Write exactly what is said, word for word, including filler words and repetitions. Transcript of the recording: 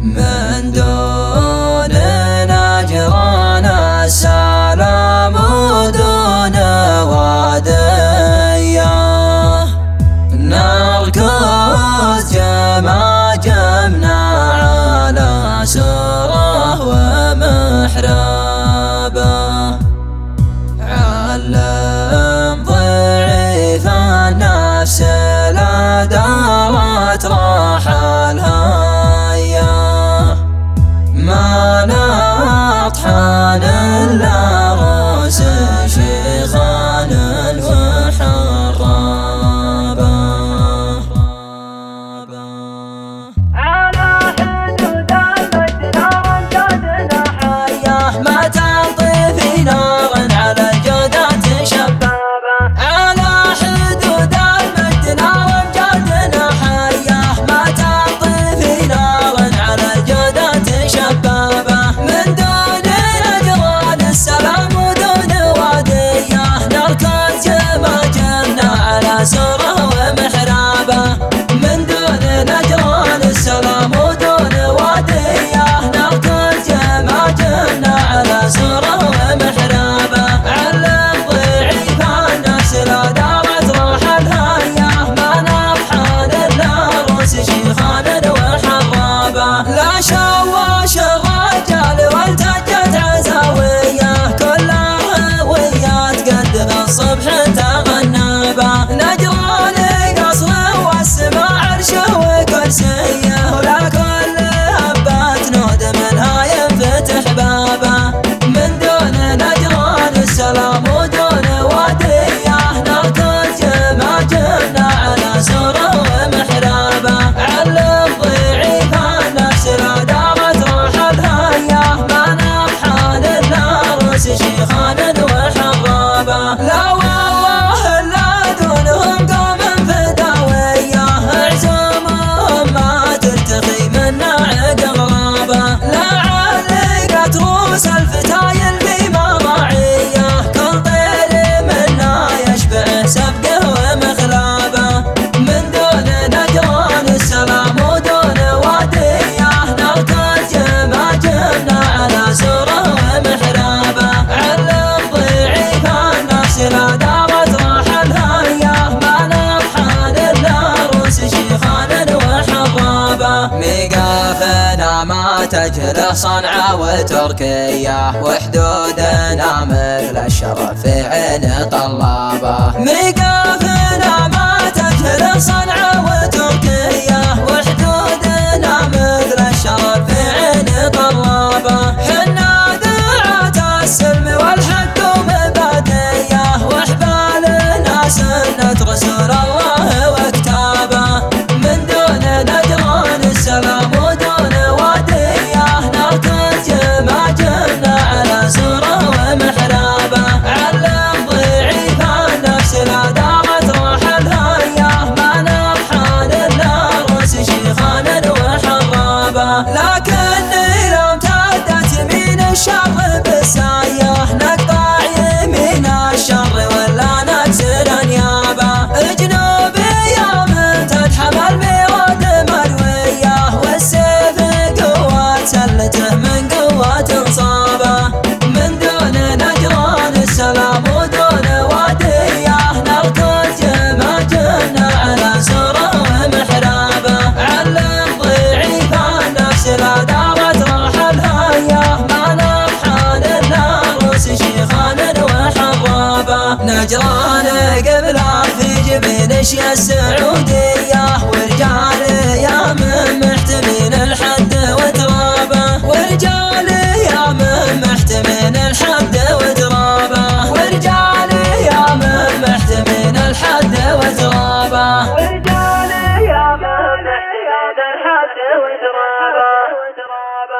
من دون نجران السلام ودون وادية نركض جمع جمنا على سره ومحرابه علم ضعيف النفس لا دارت راح الهيا ما نطحن إلا رأس شيخان وحرابا على حدود المجد نار جدنا حياه ما تنطي في نار على الجودات شبابا على حدود المجد نار جدنا حياه ما تنطي في نار على الجودات شبابه من دون نجران السلام ودون واديه نركض جمع جمنا على سره ومحرابه من دون نجران السلام ودون واديه نركض جمع جمنا على سره ومحرابه علم ضعيف الناس لا دارت راح الهيا ما نطحن إلا رؤوس شيخان وحرابه لا شواش الرجال والتجت عزاويه كلها ويات قد الصبح تغنبه نجران قصر والسماء عرشه وكرسيه ولا كل هبات نود منها ينفتح بابه من دون نجران السلام ودون واديه نركض جمع جمنا على سره ومحرابه علم ضعيف النفس لا دارت راح الهيا ما نطحن إلا رؤوس شيخان وحرابه لا والله إلا دونهم قوم فداويه عزومهم ما ترتخي منا عقب غرابه لا علقت رؤوس الفتايل بمراعيه كل طير منا يشبع سبقه ومخلابه من دون نجران السلام ودون واديه نركض جمع جمنا على سره ومحرابه علم ضعيف النفس لا دارت راح الهيا ما نطحن إلا رؤوس شيخان وحرابه ميقافنا ما تجري صنعاء وتركيا وحدودنا مثل الشرف في عين طلابه ميقافنا ما تجري صنعاء وتركيا وحدودنا مثل الشرف في عين طلابه حنا دعاة السلم والحق ومبادئه واحبالنا سنة رسول الله وكتابه من دون نجران السلام ودون واديه نركض جمع جمنا على سره ومحرابه علم ضعيف النفس لا دارت راح الهيا ما نطحن إلا رؤوس شيخان وحرابه لكني لو امتدت يمين الشر بالسايه نقطع يمين الشر ولا نكسر انيابه جنوبي يا من تتحمل ميراد مرويه والسيف قوة سلته من قوة انصابه من دون نجران السلام ودون واديه نركض جمع جمنا على سره ومحرابه علم ضعيف النفس لا دارت راح الهيا ما نطحن إلا رؤوس شيخان وحرابه نجران قبل في جبين اشياء السعوديه ورجال يا من محتمين الحد وترابه ورجال يا من محتمين الحد وترابه ورجال يا من محتمين الحد وترابه ورجال يا من محتمين الحد وترابه